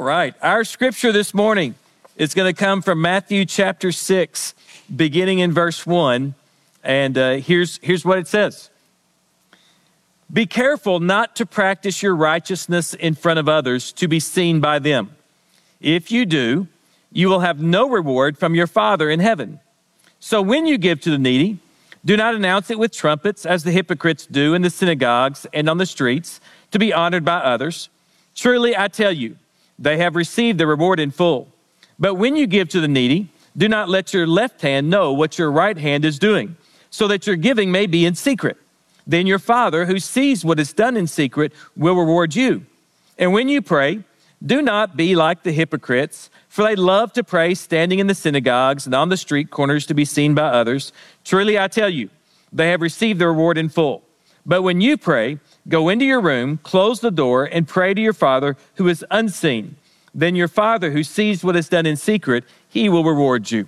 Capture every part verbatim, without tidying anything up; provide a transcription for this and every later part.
right. Our scripture this morning is going to come from Matthew chapter six, beginning in verse one. And uh, here's, here's what it says. Be careful not to practice your righteousness in front of others to be seen by them. If you do, you will have no reward from your Father in heaven. So when you give to the needy, do not announce it with trumpets as the hypocrites do in the synagogues and on the streets to be honored by others. Truly, I tell you, they have received their reward in full. But when you give to the needy, do not let your left hand know what your right hand is doing, so that your giving may be in secret. Then your Father, who sees what is done in secret, will reward you. And when you pray, do not be like the hypocrites, for they love to pray standing in the synagogues and on the street corners to be seen by others. Truly, I tell you, they have received their reward in full. But when you pray, go into your room, close the door, and pray to your Father who is unseen. Then your Father who sees what is done in secret, he will reward you.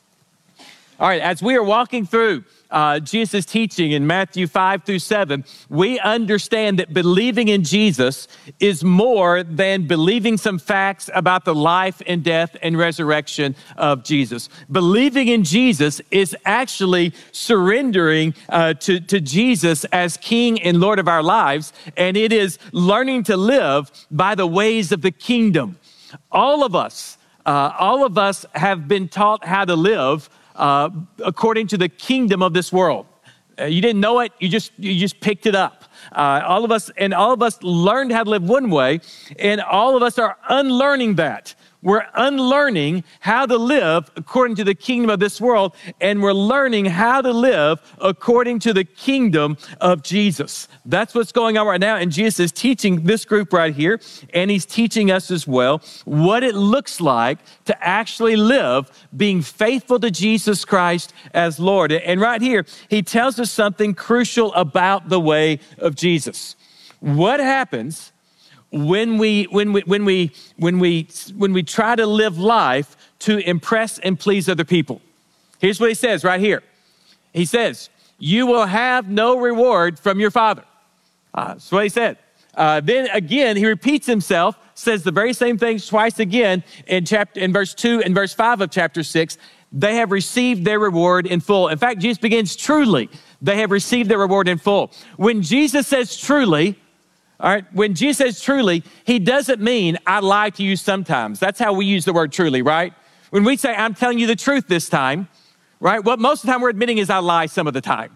All right, as we are walking through uh, Jesus' teaching in Matthew five through seven, we understand that believing in Jesus is more than believing some facts about the life and death and resurrection of Jesus. Believing in Jesus is actually surrendering uh, to, to Jesus as King and Lord of our lives, and it is learning to live by the ways of the kingdom. All of us, uh, all of us have been taught how to live Uh, according to the kingdom of this world. Uh, you didn't know it, you just you just picked it up. Uh, all of us, and all of us learned how to live one way, and all of us are unlearning that. We're unlearning how to live according to the kingdom of this world, and we're learning how to live according to the kingdom of Jesus. That's what's going on right now, and Jesus is teaching this group right here, and he's teaching us as well what it looks like to actually live being faithful to Jesus Christ as Lord. And right here, he tells us something crucial about the way of Jesus. What happens When we when we when we when we when we try to live life to impress and please other people? Here's what he says right here. He says, "You will have no reward from your Father." Uh, that's what he said. Uh, then again, he repeats himself, says the very same things twice again in chapter in verse two and verse five of chapter six. They have received their reward in full. In fact, Jesus begins, "Truly, they have received their reward in full." When Jesus says "truly," all right, when Jesus says "truly," he doesn't mean I lie to you sometimes. That's how we use the word "truly," right? When we say I'm telling you the truth this time, right? What most of the time we're admitting is I lie some of the time.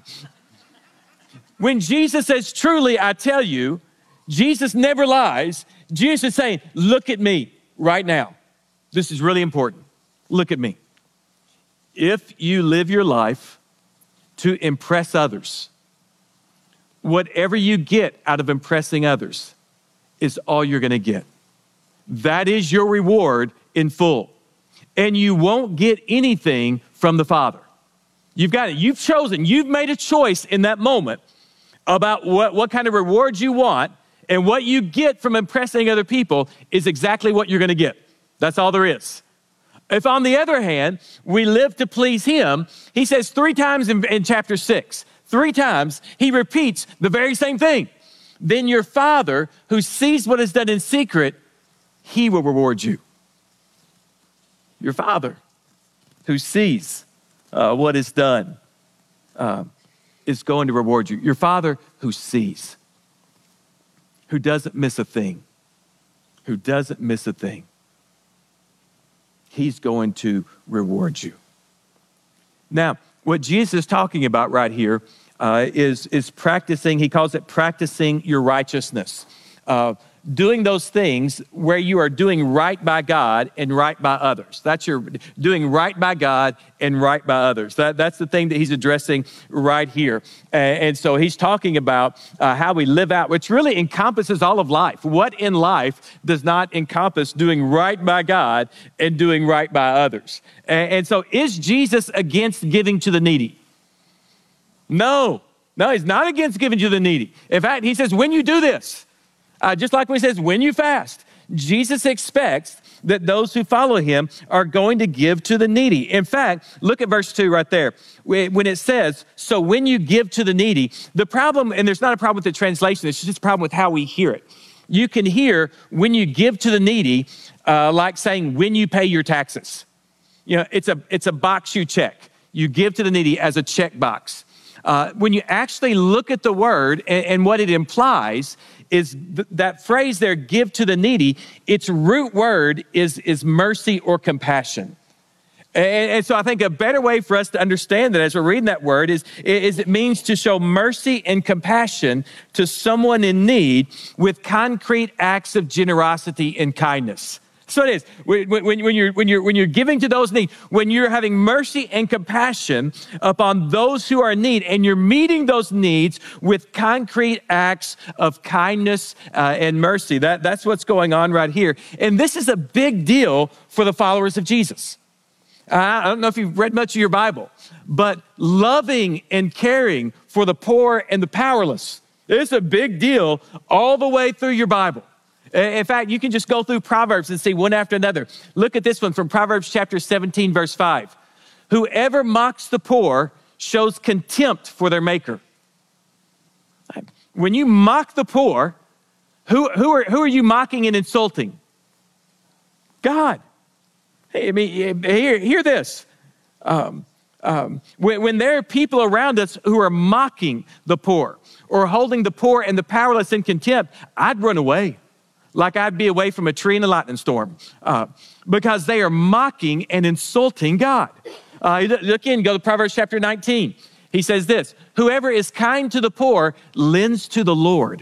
When Jesus says "truly, I tell you," Jesus never lies. Jesus is saying, look at me right now. This is really important. Look at me. If you live your life to impress others, whatever you get out of impressing others is all you're going to get. That is your reward in full. And you won't get anything from the Father. You've got it. You've chosen. You've made a choice in that moment about what, what kind of rewards you want, and what you get from impressing other people is exactly what you're going to get. That's all there is. If, on the other hand, we live to please him, he says three times in, in chapter six, Three times, he repeats the very same thing. Then your Father, who sees what is done in secret, he will reward you. Your Father, who sees uh, what is done, uh, is going to reward you. Your Father, who sees, who doesn't miss a thing, who doesn't miss a thing, he's going to reward you. Now, what Jesus is talking about right here uh, is, is practicing, he calls it practicing your righteousness. Uh, doing those things where you are doing right by God and right by others. That's your doing right by God and right by others. That, that's the thing that he's addressing right here. And, and so he's talking about uh, how we live out, which really encompasses all of life. What in life does not encompass doing right by God and doing right by others? And, and so is Jesus against giving to the needy? No, no, he's not against giving to the needy. In fact, he says, when you do this, Uh, just like when he says, when you fast, Jesus expects that those who follow him are going to give to the needy. In fact, look at verse two right there. When it says, so when you give to the needy, the problem, and there's not a problem with the translation, it's just a problem with how we hear it. You can hear when you give to the needy, uh, like saying when you pay your taxes. You know, it's a, it's a box you check. You give to the needy as a check box. Uh, when you actually look at the word and, and what it implies is th- that phrase there, give to the needy, its root word is, is mercy or compassion. And, and so I think a better way for us to understand that as we're reading that word is, is it means to show mercy and compassion to someone in need with concrete acts of generosity and kindness. So it is. When, when, when, you're, when, you're, when you're giving to those in need, when you're having mercy and compassion upon those who are in need, and you're meeting those needs with concrete acts of kindness uh, and mercy. That, that's what's going on right here. And this is a big deal for the followers of Jesus. Uh, I don't know if you've read much of your Bible, but loving and caring for the poor and the powerless is a big deal all the way through your Bible. In fact, you can just go through Proverbs and see one after another. Look at this one from Proverbs chapter seventeen, verse five. Whoever mocks the poor shows contempt for their maker. When you mock the poor, who, who, are, who are you mocking and insulting? God. Hey, I mean, hear, hear this. Um, um, when, when there are people around us who are mocking the poor or holding the poor and the powerless in contempt, I'd run away. Like I'd be away from a tree in a lightning storm uh, because they are mocking and insulting God. Uh, look in, go to Proverbs chapter nineteen. He says this, whoever is kind to the poor lends to the Lord.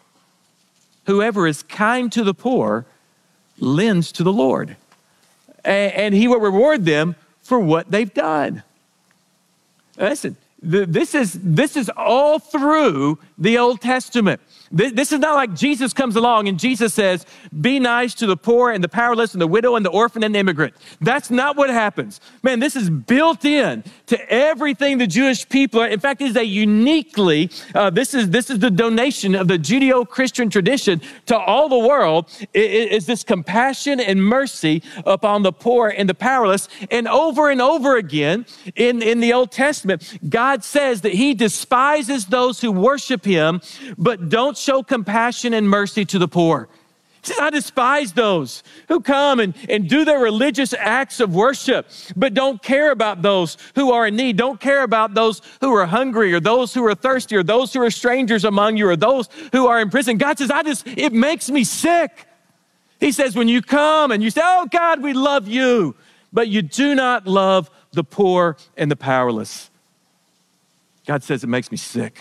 Whoever is kind to the poor lends to the Lord. And, and he will reward them for what they've done. Listen, this is, this is all through the Old Testament. This is not like Jesus comes along and Jesus says, be nice to the poor and the powerless and the widow and the orphan and the immigrant. That's not what happens. Man, this is built in to everything the Jewish people are. In fact, it is a uniquely, uh, this is this is the donation of the Judeo-Christian tradition to all the world, it is this compassion and mercy upon the poor and the powerless. And over and over again in, in the Old Testament, God says that he despises those who worship him, but don't show compassion and mercy to the poor. He says, I despise those who come and, and do their religious acts of worship, but don't care about those who are in need. Don't care about those who are hungry or those who are thirsty or those who are strangers among you or those who are in prison. God says, I just, it makes me sick. He says, when you come and you say, oh God, we love you, but you do not love the poor and the powerless. God says, it makes me sick.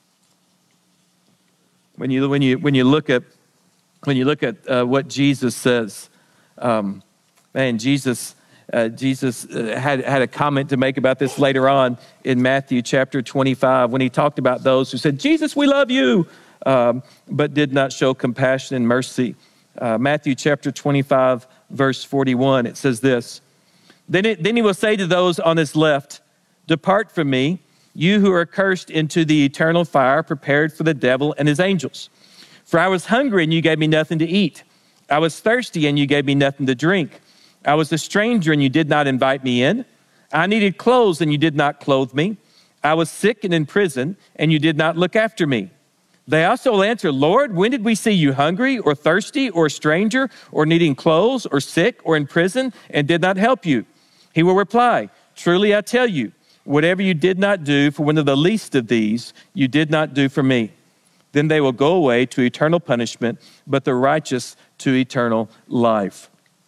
When you when you when you look at when you look at uh, what Jesus says, um, man, Jesus uh, Jesus uh, had had a comment to make about this later on in Matthew chapter twenty-five when he talked about those who said, "Jesus, we love you," um, but did not show compassion and mercy. Uh, Matthew chapter twenty-five, verse forty-one, it says this: Then it, then he will say to those on his left, "Depart from me, you who are cursed, into the eternal fire prepared for the devil and his angels. For I was hungry and you gave me nothing to eat. I was thirsty and you gave me nothing to drink. I was a stranger and you did not invite me in. I needed clothes and you did not clothe me. I was sick and in prison and you did not look after me." They also will answer, "Lord, when did we see you hungry or thirsty or a stranger or needing clothes or sick or in prison and did not help you?" He will reply, "Truly I tell you, whatever you did not do for one of the least of these, you did not do for me." Then they will go away to eternal punishment, but the righteous to eternal life.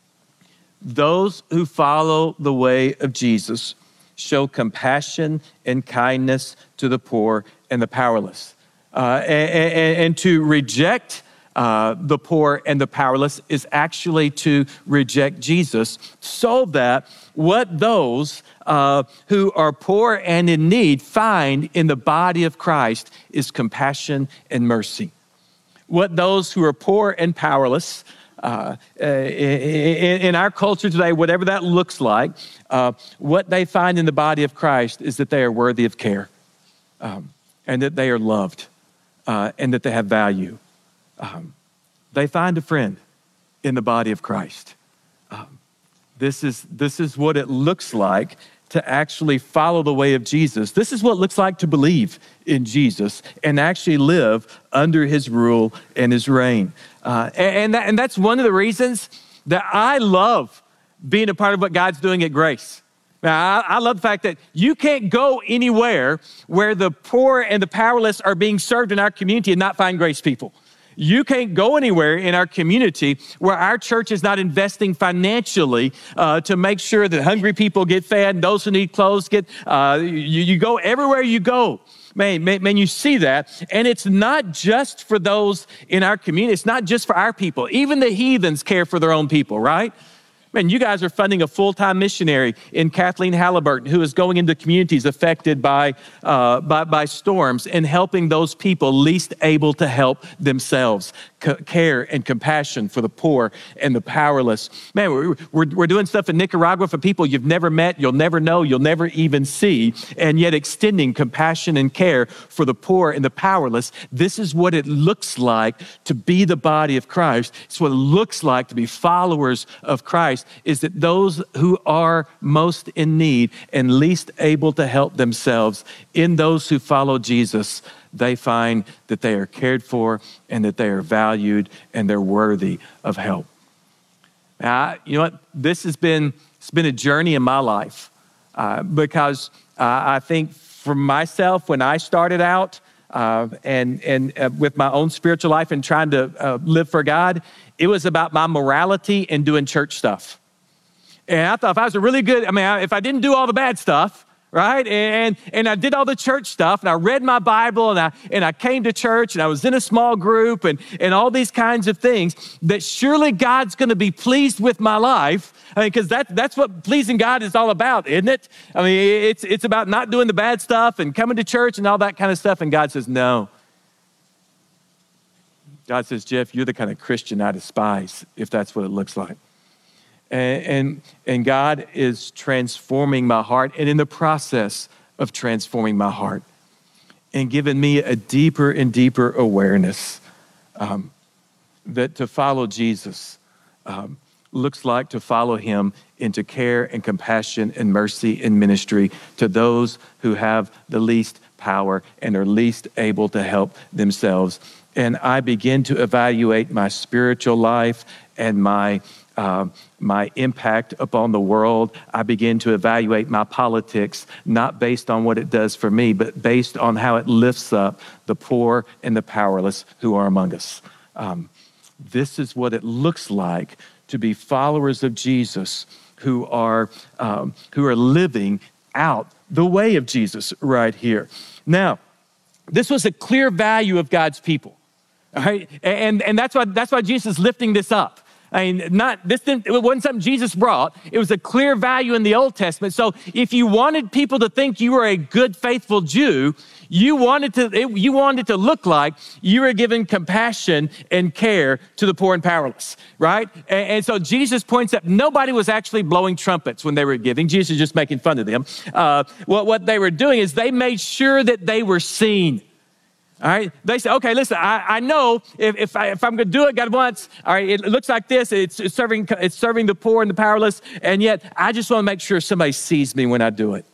Those who follow the way of Jesus show compassion and kindness to the poor and the powerless. Uh, and, and, and to reject Uh, the poor and the powerless is actually to reject Jesus, so that what those uh, who are poor and in need find in the body of Christ is compassion and mercy. What those who are poor and powerless uh, in, in our culture today, whatever that looks like, uh, what they find in the body of Christ is that they are worthy of care, um, and that they are loved, uh, and that they have value. Um, they find a friend in the body of Christ. Um, this is, this is what it looks like to actually follow the way of Jesus. This is what it looks like to believe in Jesus and actually live under his rule and his reign. Uh, and, and, that, and that's one of the reasons that I love being a part of what God's doing at Grace. Now, I, I love the fact that you can't go anywhere where the poor and the powerless are being served in our community and not find Grace people. You can't go anywhere in our community where our church is not investing financially uh, to make sure that hungry people get fed and those who need clothes get, uh, you, you go everywhere you go. Man, man, man, you see that. And it's not just for those in our community. It's not just for our people. Even the heathens care for their own people, right? Man, you guys are funding a full-time missionary in Kathleen Halliburton who is going into communities affected by, uh, by, by storms and helping those people least able to help themselves. C- care and compassion for the poor and the powerless. Man, we're, we're, we're doing stuff in Nicaragua for people you've never met, you'll never know, you'll never even see, and yet extending compassion and care for the poor and the powerless. This is what it looks like to be the body of Christ. It's what it looks like to be followers of Christ, is that those who are most in need and least able to help themselves, in those who follow Jesus, they find that they are cared for and that they are valued and they're worthy of help. Now, you know what? This has been, it's been a journey in my life uh, because uh, I think for myself, when I started out uh, and, and uh, with my own spiritual life and trying to uh, live for God, it was about my morality and doing church stuff. And I thought if I was a really good, I mean, if I didn't do all the bad stuff, right? And and I did all the church stuff, and I read my Bible, and I and I came to church, and I was in a small group, and, and all these kinds of things, that surely God's going to be pleased with my life. I mean, because that, that's what pleasing God is all about, isn't it? I mean, it's, it's about not doing the bad stuff and coming to church and all that kind of stuff. And God says, no. God says, Jeff, you're the kind of Christian I despise, if that's what it looks like. And, and, and God is transforming my heart, and in the process of transforming my heart and giving me a deeper and deeper awareness um, that to follow Jesus um, looks like to follow him into care and compassion and mercy and ministry to those who have the least power and are least able to help themselves. And I begin to evaluate my spiritual life and my Uh, my impact upon the world. I begin to evaluate my politics, not based on what it does for me, but based on how it lifts up the poor and the powerless who are among us. Um, this is what it looks like to be followers of Jesus who are, um, who are living out the way of Jesus right here. Now, this was a clear value of God's people, all right? And, and that's why, that's why Jesus is lifting this up. I mean, not this didn't, it wasn't something Jesus brought. It was a clear value in the Old Testament. So if you wanted people to think you were a good, faithful Jew, you wanted to, it, you wanted to look like you were giving compassion and care to the poor and powerless, right? And, and so Jesus points out nobody was actually blowing trumpets when they were giving. Jesus is just making fun of them. Uh, what, what they were doing is they made sure that they were seen. All right, they say, okay, listen, I, I know if, if, I, if I'm going to do it, God wants, all right, it looks like this, it's, it's, serving, it's serving the poor and the powerless, and yet I just want to make sure somebody sees me when I do it.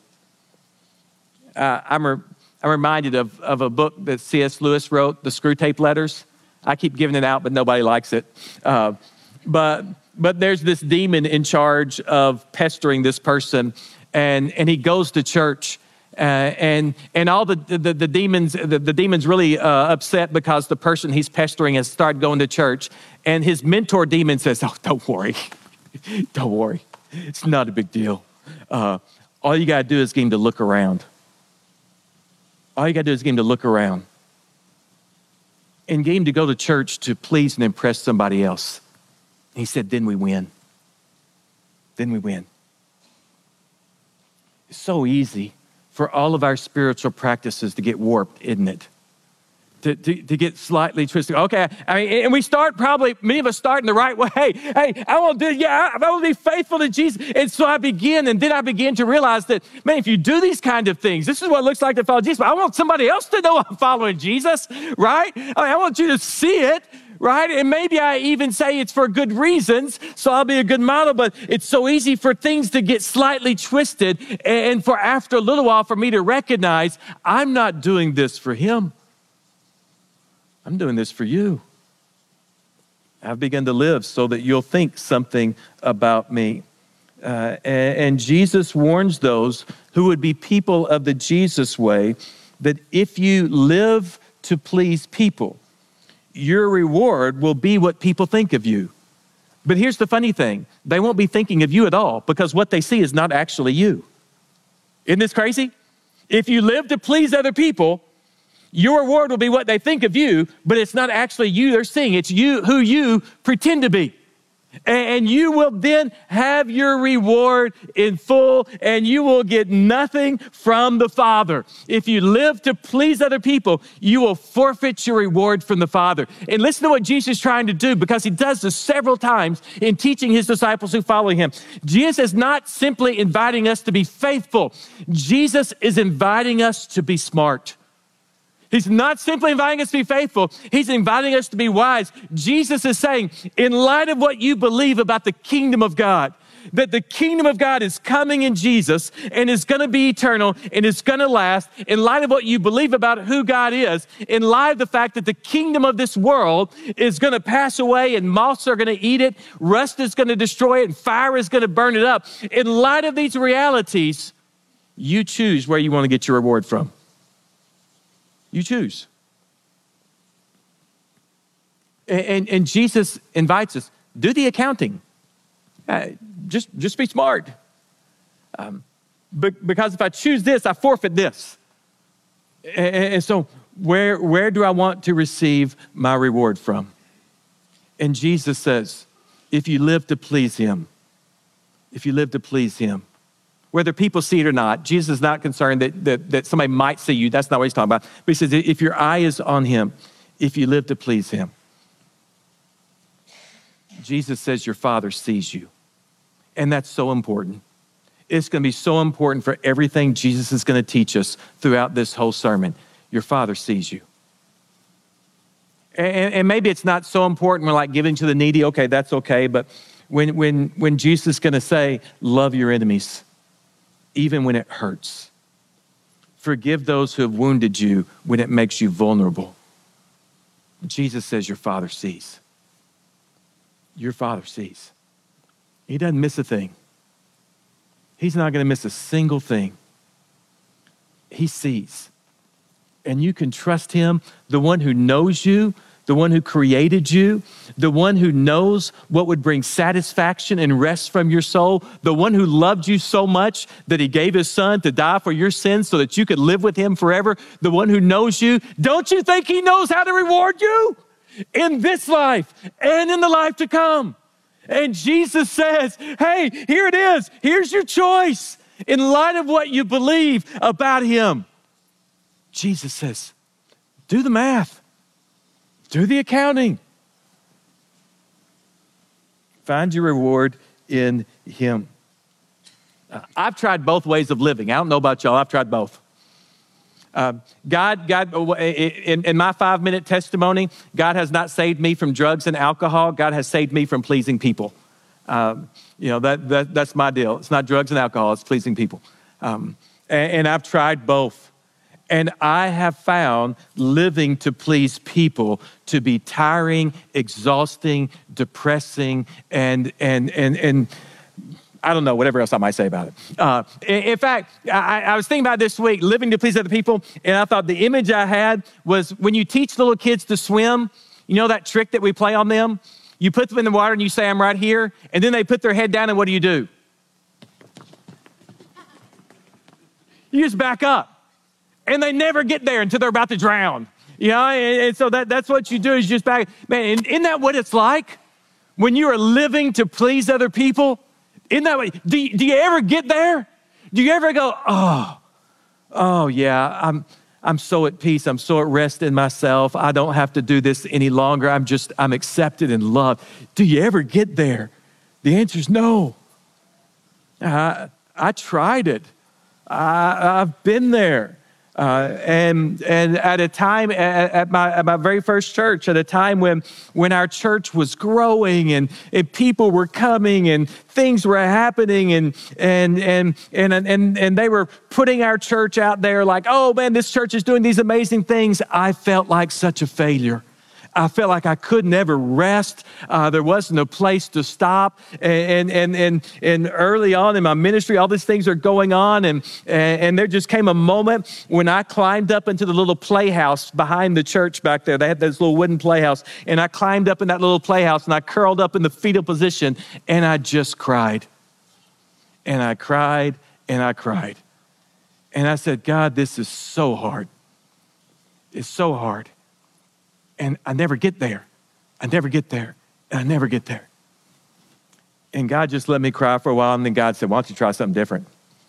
Uh, I'm, re, I'm reminded of, of a book that C S Lewis wrote, The Screwtape Letters. I keep giving it out, but nobody likes it. Uh, but, but there's this demon in charge of pestering this person, and, and he goes to church. Uh, and and all the the, the demons the, the demons really uh, upset because the person he's pestering has started going to church, and his mentor demon says, "Oh, don't worry, don't worry, it's not a big deal. Uh, all you gotta do is get him to look around. All you gotta do is get him to look around, and get him to go to church to please and impress somebody else." He said, "Then we win. Then we win." It's so easy for all of our spiritual practices to get warped, isn't it? To, to, to get slightly twisted. Okay, I mean, and we start probably, many of us start in the right way. Hey, hey, I want to do, yeah, I, I want to be faithful to Jesus. And so I begin, and then I begin to realize that, man, if you do these kind of things, this is what it looks like to follow Jesus. But I want somebody else to know I'm following Jesus, right? I mean, I want you to see it, right? And maybe I even say it's for good reasons, so I'll be a good model, but it's so easy for things to get slightly twisted, and for after a little while for me to recognize I'm not doing this for him. I'm doing this for you. I've begun to live so that you'll think something about me. Uh, and, and Jesus warns those who would be people of the Jesus way that if you live to please people, your reward will be what people think of you. But here's the funny thing. They won't be thinking of you at all because what they see is not actually you. Isn't this crazy? If you live to please other people, your reward will be what they think of you, but it's not actually you they're seeing. It's you who you pretend to be. And you will then have your reward in full, and you will get nothing from the Father. If you live to please other people, you will forfeit your reward from the Father. And listen to what Jesus is trying to do, because he does this several times in teaching his disciples who follow him. Jesus is not simply inviting us to be faithful. Jesus is inviting us to be smart. He's not simply inviting us to be faithful. He's inviting us to be wise. Jesus is saying, in light of what you believe about the kingdom of God, that the kingdom of God is coming in Jesus and is going to be eternal and is going to last, in light of what you believe about who God is, in light of the fact that the kingdom of this world is going to pass away and moths are going to eat it, rust is going to destroy it, and fire is going to burn it up. In light of these realities, you choose where you want to get your reward from. You choose. And, and, and Jesus invites us, do the accounting. Uh, just, just be smart. Um, but, because if I choose this, I forfeit this. And, and so where, where do I want to receive my reward from? And Jesus says, if you live to please him, if you live to please him, whether people see it or not, Jesus is not concerned that, that, that somebody might see you. That's not what he's talking about. But he says, if your eye is on him, if you live to please him, Jesus says your Father sees you. And that's so important. It's going to be so important for everything Jesus is going to teach us throughout this whole sermon. Your Father sees you. And, and maybe it's not so important when like giving to the needy. Okay, that's okay. But when, when, when Jesus is going to say, love your enemies, even when it hurts. Forgive those who have wounded you when it makes you vulnerable. Jesus says your Father sees. Your Father sees. He doesn't miss a thing. He's not going to miss a single thing. He sees. And you can trust him, the one who knows you, the one who created you, the one who knows what would bring satisfaction and rest from your soul, the one who loved you so much that he gave his son to die for your sins so that you could live with him forever, the one who knows you. Don't you think he knows how to reward you in this life and in the life to come? And Jesus says, hey, here it is. Here's your choice in light of what you believe about him. Jesus says, do the math. Do the accounting. Find your reward in him. Uh, I've tried both ways of living. I don't know about y'all. I've tried both. Uh, God, God, in, in my five-minute testimony, God has not saved me from drugs and alcohol. God has saved me from pleasing people. Um, you know, that, that that's my deal. It's not drugs and alcohol. It's pleasing people. Um, and, and I've tried both. And I have found living to please people to be tiring, exhausting, depressing, and and and and I don't know, whatever else I might say about it. Uh, in, in fact, I, I was thinking about this week, living to please other people, and I thought the image I had was when you teach little kids to swim, you know that trick that we play on them? You put them in the water and you say, I'm right here, and then they put their head down, and what do you do? You just back up. And they never get there until they're about to drown. You know, and, and so that, that's what you do is just back. Man, isn't that what it's like when you are living to please other people? Isn't that what, do, do you ever get there? Do you ever go, oh, oh yeah, I'm, I'm so at peace. I'm so at rest in myself. I don't have to do this any longer. I'm just, I'm accepted and loved. Do you ever get there? The answer is no. I, I tried it. I, I've been there. Uh, and and at a time at, at my at my very first church, at a time when when our church was growing and, and people were coming and things were happening and and and and and and they were putting our church out there like, oh man, this church is doing these amazing things. I felt like such a failure. I felt like I could never rest. Uh, there wasn't a place to stop. And, and, and, and early on in my ministry, all these things are going on. And, and there just came a moment when I climbed up into the little playhouse behind the church back there. They had this little wooden playhouse. And I climbed up in that little playhouse and I curled up in the fetal position and I just cried. And I cried and I cried. And I said, God, this is so hard. It's so hard. And I never get there. I never get there. And I never get there. And God just let me cry for a while. And then God said, why don't you try something different?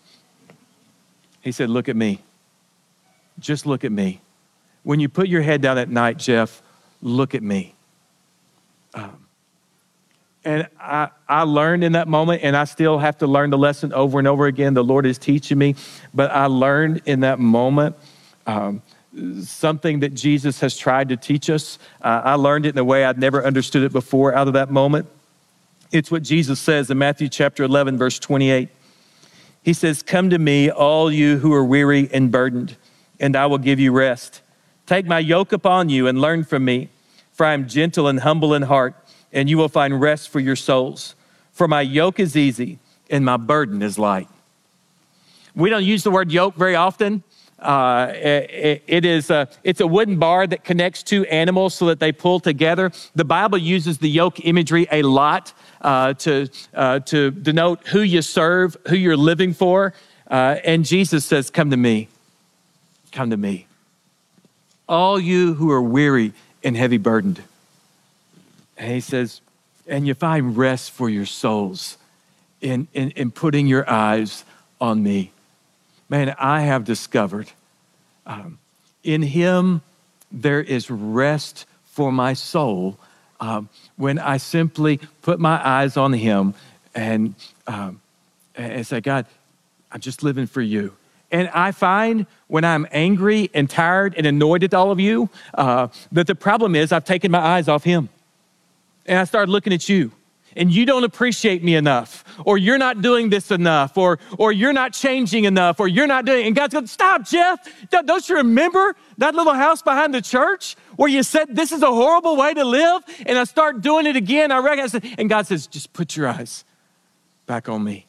He said, look at me. Just look at me. When you put your head down at night, Jeff, look at me. Um, and I, I learned in that moment, and I still have to learn the lesson over and over again. The Lord is teaching me. But I learned in that moment um, something that Jesus has tried to teach us. Uh, I learned it in a way I'd never understood it before out of that moment. It's what Jesus says in Matthew chapter eleven, verse twenty-eight. He says, come to me, all you who are weary and burdened, and I will give you rest. Take my yoke upon you and learn from me, for I am gentle and humble in heart, and you will find rest for your souls. For my yoke is easy and my burden is light. We don't use the word yoke very often. Uh, it, it is a, it's a wooden bar that connects two animals so that they pull together. The Bible uses the yoke imagery a lot uh, to, uh, to denote who you serve, who you're living for. Uh, and Jesus says, come to me, come to me. All you who are weary and heavy burdened. And he says, and you find rest for your souls in, in, in putting your eyes on me. Man, I have discovered um, in him there is rest for my soul um, when I simply put my eyes on him and, um, and say, God, I'm just living for you. And I find when I'm angry and tired and annoyed at all of you, uh, that the problem is I've taken my eyes off him. And I started looking at you. And you don't appreciate me enough, or you're not doing this enough, or or you're not changing enough, or you're not doing, and God's going, stop, Jeff. Don't you remember that little house behind the church where you said this is a horrible way to live? And I start doing it again. I recognize it. And God says, just put your eyes back on me.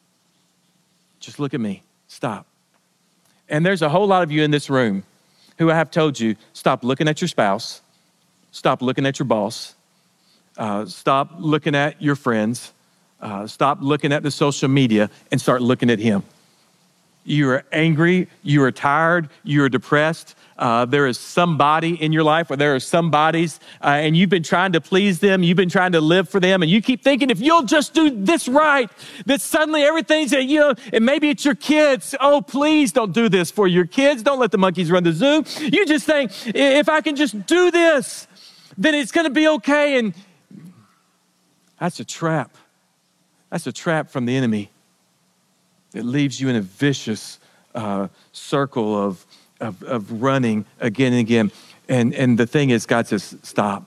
Just look at me. Stop. And there's a whole lot of you in this room who I have told you, stop looking at your spouse, stop looking at your boss, Uh, stop looking at your friends. Uh, stop looking at the social media and start looking at him. You are angry. You are tired. You are depressed. Uh, there is somebody in your life, or there are somebodies, uh, and you've been trying to please them. You've been trying to live for them, and you keep thinking if you'll just do this right, that suddenly everything's, you know, and maybe it's your kids. Oh, please don't do this for your kids. Don't let the monkeys run the zoo. You just think, if I can just do this, then it's going to be okay. And that's a trap. That's a trap from the enemy. It leaves you in a vicious uh, circle of, of, of running again and again. And, and the thing is, God says, stop.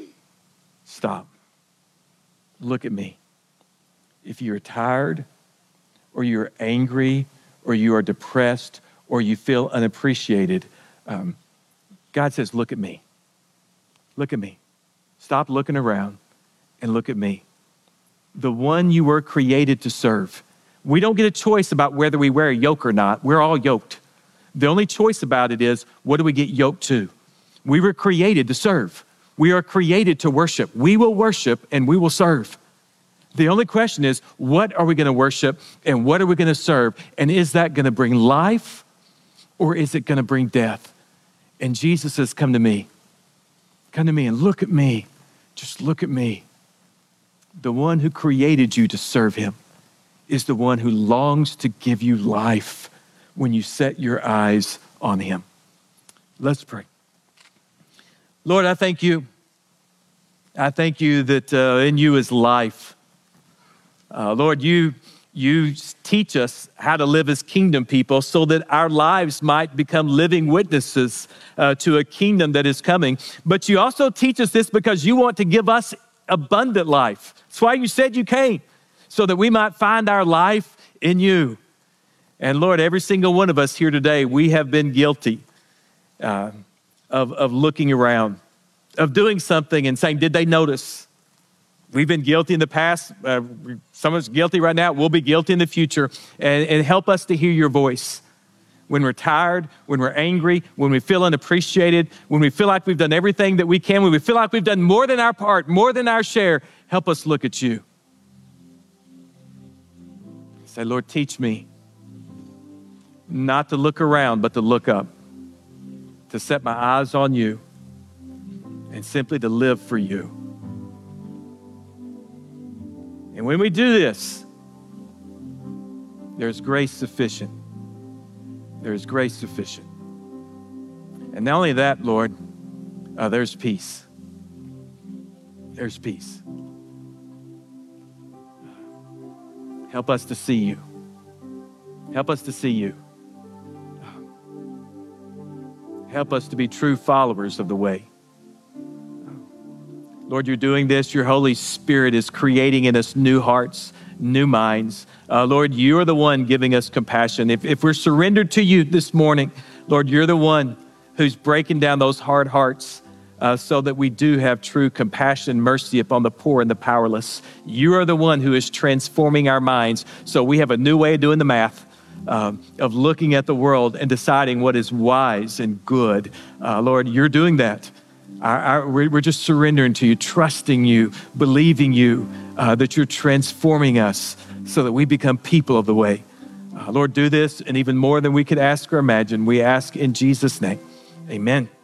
Stop. Look at me. If you're tired, or you're angry, or you are depressed, or you feel unappreciated, um, God says, look at me. Look at me. Stop looking around and look at me. The one you were created to serve. We don't get a choice about whether we wear a yoke or not. We're all yoked. The only choice about it is, what do we get yoked to? We were created to serve. We are created to worship. We will worship and we will serve. The only question is, what are we going to worship and what are we going to serve? And is that going to bring life or is it going to bring death? And Jesus says, come to me. Come to me and look at me. Just look at me. The one who created you to serve him is the one who longs to give you life when you set your eyes on him. Let's pray. Lord, I thank you. I thank you that uh, in you is life. Uh, Lord, you, you teach us how to live as kingdom people so that our lives might become living witnesses uh, to a kingdom that is coming. But you also teach us this because you want to give us abundant life. That's why you said you came, so that we might find our life in you. And Lord, every single one of us here today, we have been guilty uh, of, of looking around, of doing something and saying, did they notice? We've been guilty in the past. Uh, some of us guilty right now. We'll be guilty in the future. And, and help us to hear your voice. When we're tired, when we're angry, when we feel unappreciated, when we feel like we've done everything that we can, when we feel like we've done more than our part, more than our share, help us look at you. Say, Lord, teach me not to look around, but to look up, to set my eyes on you, and simply to live for you. And when we do this, there's grace sufficient. There's grace sufficient. And not only that, Lord, uh, there's peace. There's peace. Help us to see you. Help us to see you. Help us to be true followers of the way. Lord, you're doing this. Your Holy Spirit is creating in us new hearts, new minds. Uh, Lord, you're the one giving us compassion. If, if we're surrendered to you this morning, Lord, you're the one who's breaking down those hard hearts uh, so that we do have true compassion, mercy upon the poor and the powerless. You are the one who is transforming our minds so we have a new way of doing the math, um, of looking at the world and deciding what is wise and good. Uh, Lord, you're doing that. Our, our, we're just surrendering to you, trusting you, believing you, uh, that you're transforming us so that we become people of the way. Uh, Lord, do this and even more than we could ask or imagine. We ask in Jesus' name. Amen.